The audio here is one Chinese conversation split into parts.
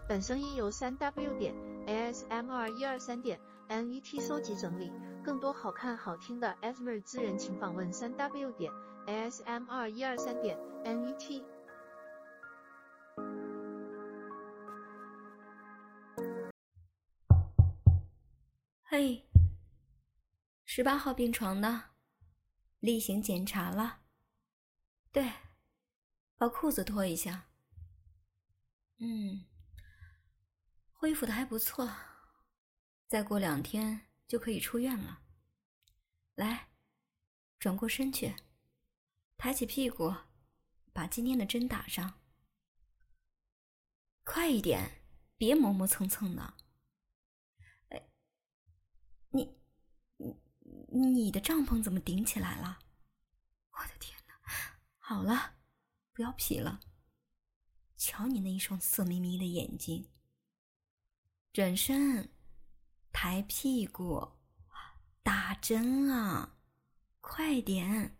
本声音由3W 点 ASMR123.net 搜集整理，更多好看好听的 ASMR 资源请访问3W 点 ASMR123.net。 嘿，18号病床的，例行检查了。对，把裤子脱一下。恢复的还不错，再过2天就可以出院了。来，转过身去，抬起屁股，把今天的针打上。快一点，别磨磨蹭蹭的。你的帐篷怎么顶起来了？我的天哪！好了，不要皮了。瞧你那一双色眯眯的眼睛。转身，抬屁股，打针啊！快点！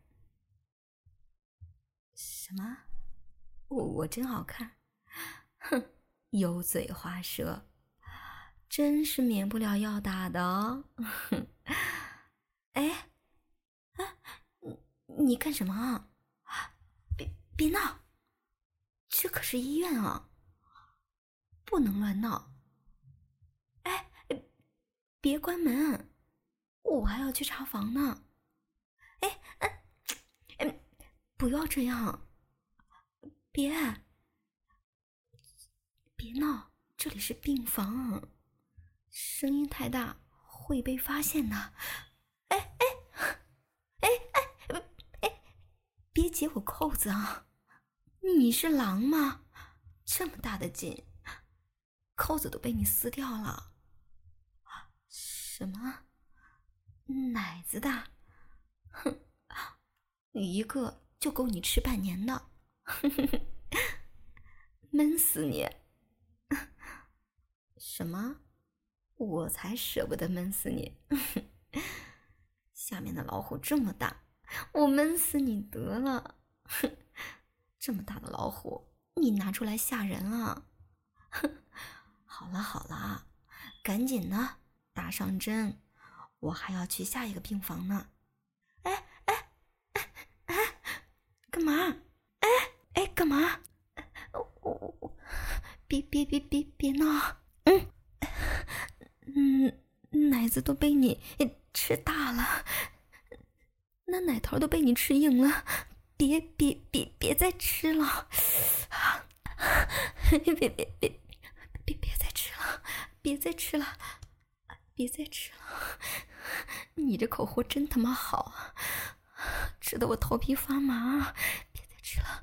什么？我真好看？哼，油嘴滑舌，真是免不了要打的哦。哎，你干什么啊？别闹，这可是医院啊，不能乱闹。哎，别关门，我还要去查房呢。不要这样，别闹，这里是病房，声音太大会被发现的。别解我扣子啊！你是狼吗？这么大的劲，扣子都被你撕掉了。什么？奶子大？哼，一个就够你吃半年的。闷死你！什么？我才舍不得闷死你。下面的老虎这么大，我闷死你得了。这么大的老虎，你拿出来吓人啊。好了，赶紧的打上针，我还要去下一个病房呢。干嘛？干嘛？别闹。奶子都被你吃大了，那奶头都被你吃硬了，别再吃了。别再吃了，你这口活真他妈好，吃得我头皮发麻。别再吃了，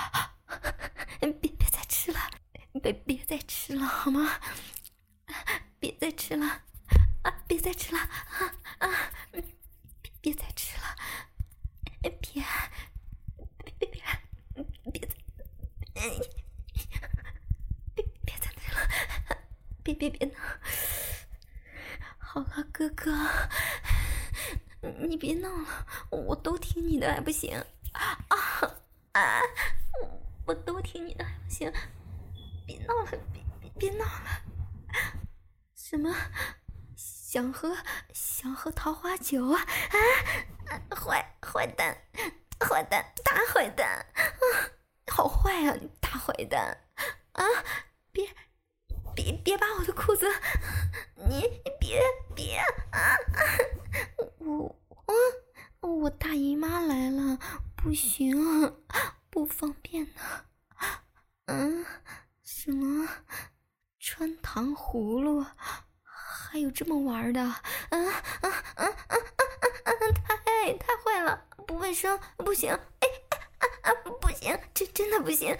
别再吃了，别再吃了好吗？别再吃了，别再吃了，别再吃了，别再吃了，别闹！好了，哥哥，你别闹了，我都听你的还不行我都听你的还不行，别闹了，别闹了。什么？想喝桃花酒啊？坏蛋，大坏蛋！好坏啊，大坏蛋！别扒我的裤子！你别啊！我大姨妈来了，不行，不方便呢。什么？穿糖葫芦？还有这么玩的？太坏了，不卫生，不行！不行，真的不行！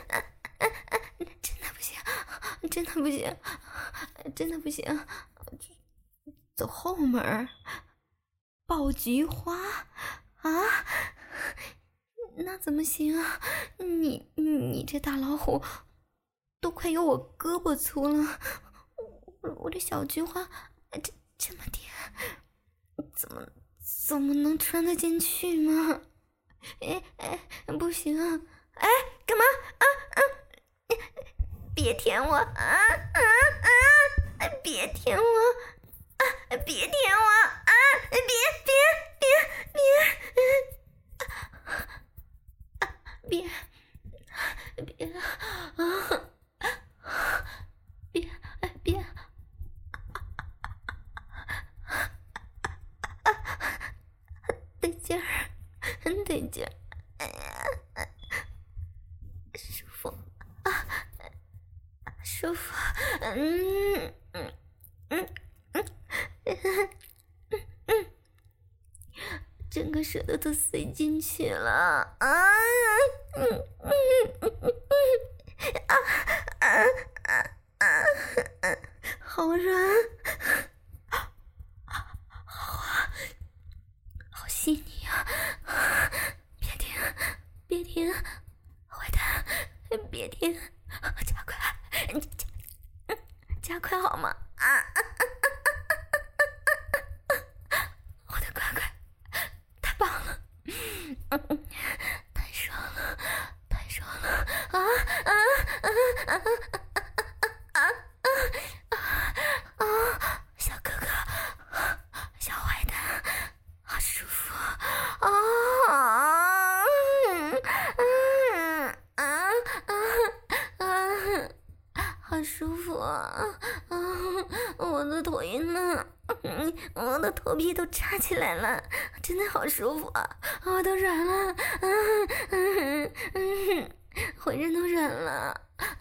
真的不行！走后门，爆菊花啊？那怎么行啊？你这大老虎都快有我胳膊粗了，我这小菊花这么点，怎么能穿得进去吗？不行啊！干嘛？别舔我啊！ 别舔我啊！别舔我啊！别得劲儿，哎呀，舒服啊，舒服，整个舌头都塞进去了啊！好软，好啊，好细腻啊！别停，坏蛋，别停，加快好吗？我的乖乖，太棒了，太爽了小哥哥，小坏蛋，好舒服好舒服我的腿呢？我的头皮都扎起来了，真的好舒服啊！我都软了，浑身都软了，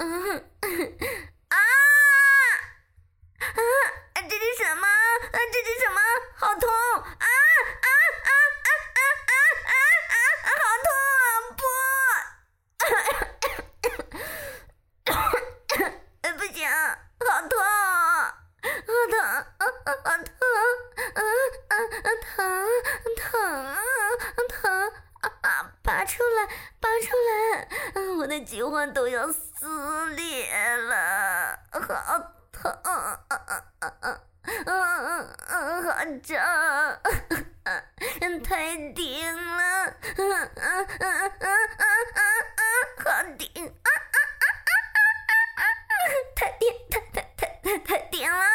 这是什么？好痛！好痛啊！不行，好痛！拔出来！我的菊花都要撕裂了，好疼！好胀！太顶了！好顶！太顶了！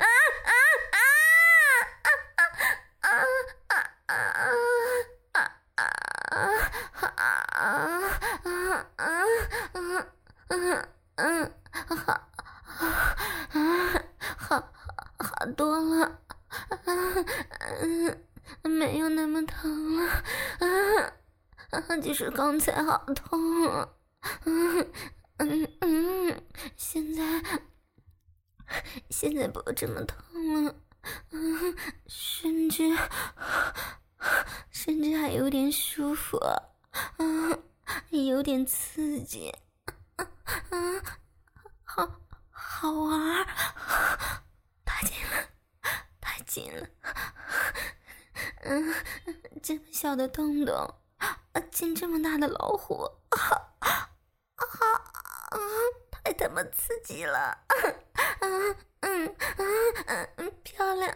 好多了，没有那么疼了，就是刚才好痛，现在不这么痛了，甚至还有点舒服，有点刺激，好玩，太紧了，这么小的洞洞，进这么大的老虎，太他妈刺激了，漂亮，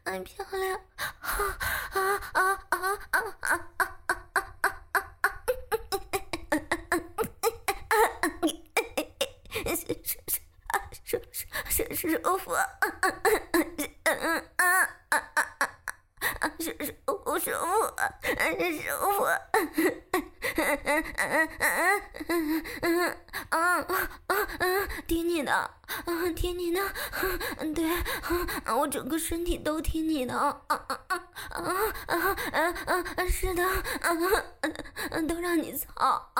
舒服，听你的，对，我整个身体都听你的，是的，都让你操，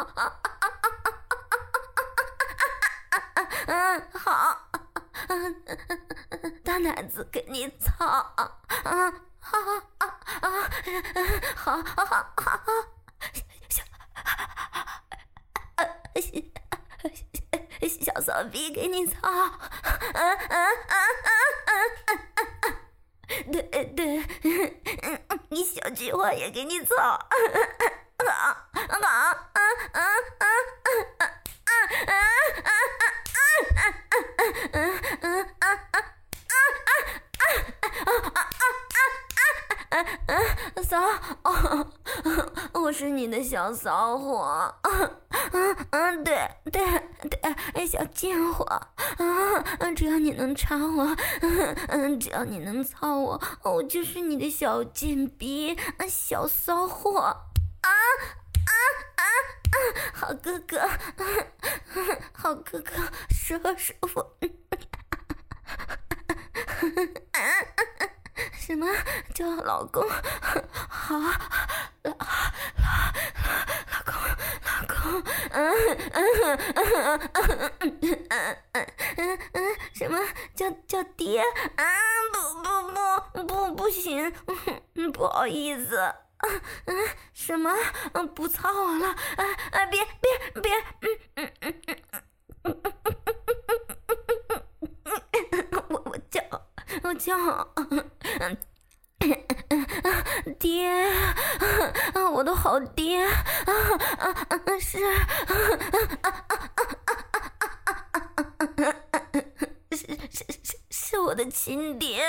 好，大奶子给你操，好，小骚逼给你操，对，你小菊花也给你操，好，骚，我是你的小骚货， 对，小贱货，只要你能插我，只要你能操我，我就是你的小贱逼，小骚货，好哥哥，好哥哥，舒服。什么叫老公？好，老公，什么叫爹？不行，不好意思。什么？不操我了？别！我叫，爹，我的好爹，是我的亲爹，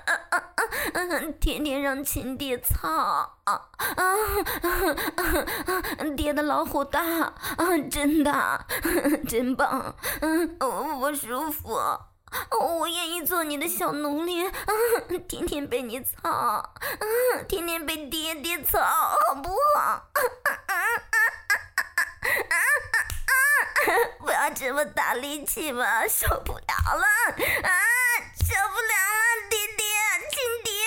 天天让亲爹操，爹的老虎大，真大，真棒，我舒服。我愿意做你的小奴隶，天天被你操，天天被爹操，好不好？不要这么大力气嘛，受不了了，受不了了，爹，亲爹，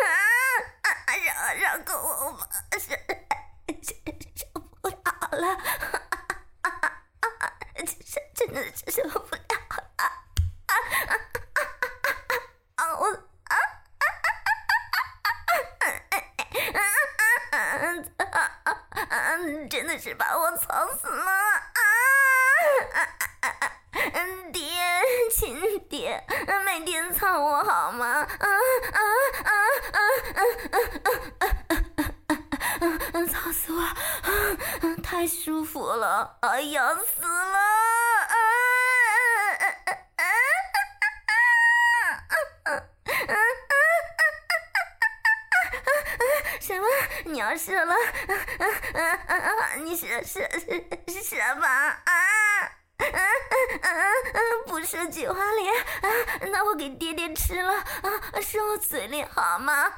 饶过我吧，受不了了，真的是受不了。真的是把我操死了爹，亲爹，每天操我好吗？操死我，太舒服了，要死了！什么？你要射了？你射吧？不射菊花脸，那我给爹吃了，射我嘴里好吗？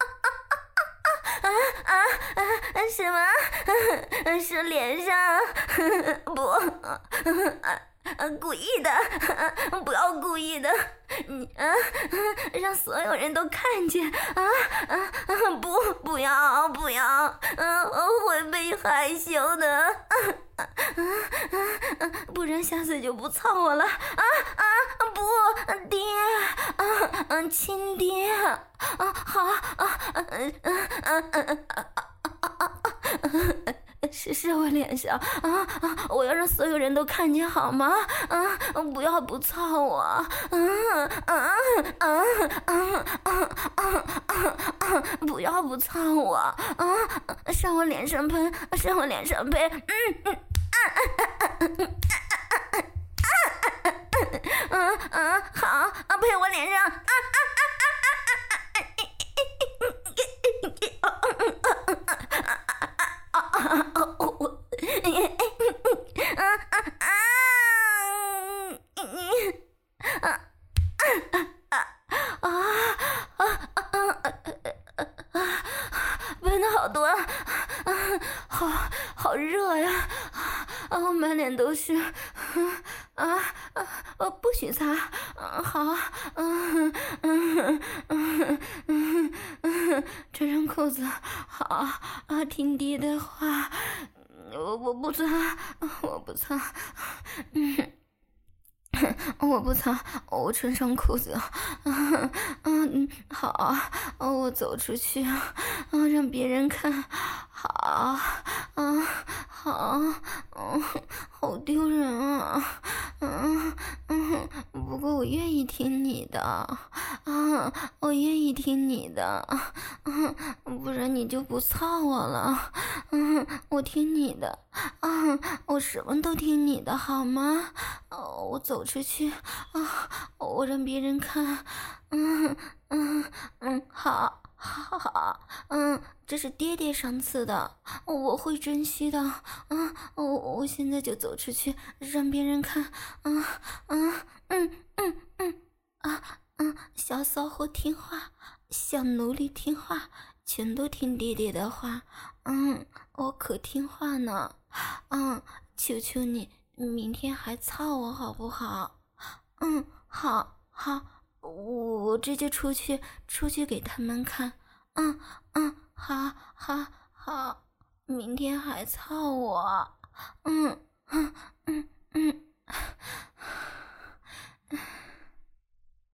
什么？射脸上？不，故意的，不要故意的，你让所有人都看见不要，我会被害羞的，不然下次就不操我了不，爹，亲爹，好，射我脸上我要让所有人都看见好吗？不要不操我，不要不操我，上我脸上喷，好，喷我脸上，喷的好多，好热呀，满脸都是，不许擦，好，穿上裤子，好，听爹的话，我不擦，我不擦，我穿上裤子，好，我走出去，让别人看，好，好丢人啊，不过我愿意听你的，我愿意听你的，不然你就不操我了，我听你的，我什么都听你的好吗？我走出去，我让别人看，好。 好，这是爹爹上次的，我会珍惜的。我现在就走出去，让别人看。小骚货听话，小奴隶听话，全都听爹爹的话。我可听话呢。求求你，明天还操我好不好？好，我这就出去给他们看。好，明天还操我。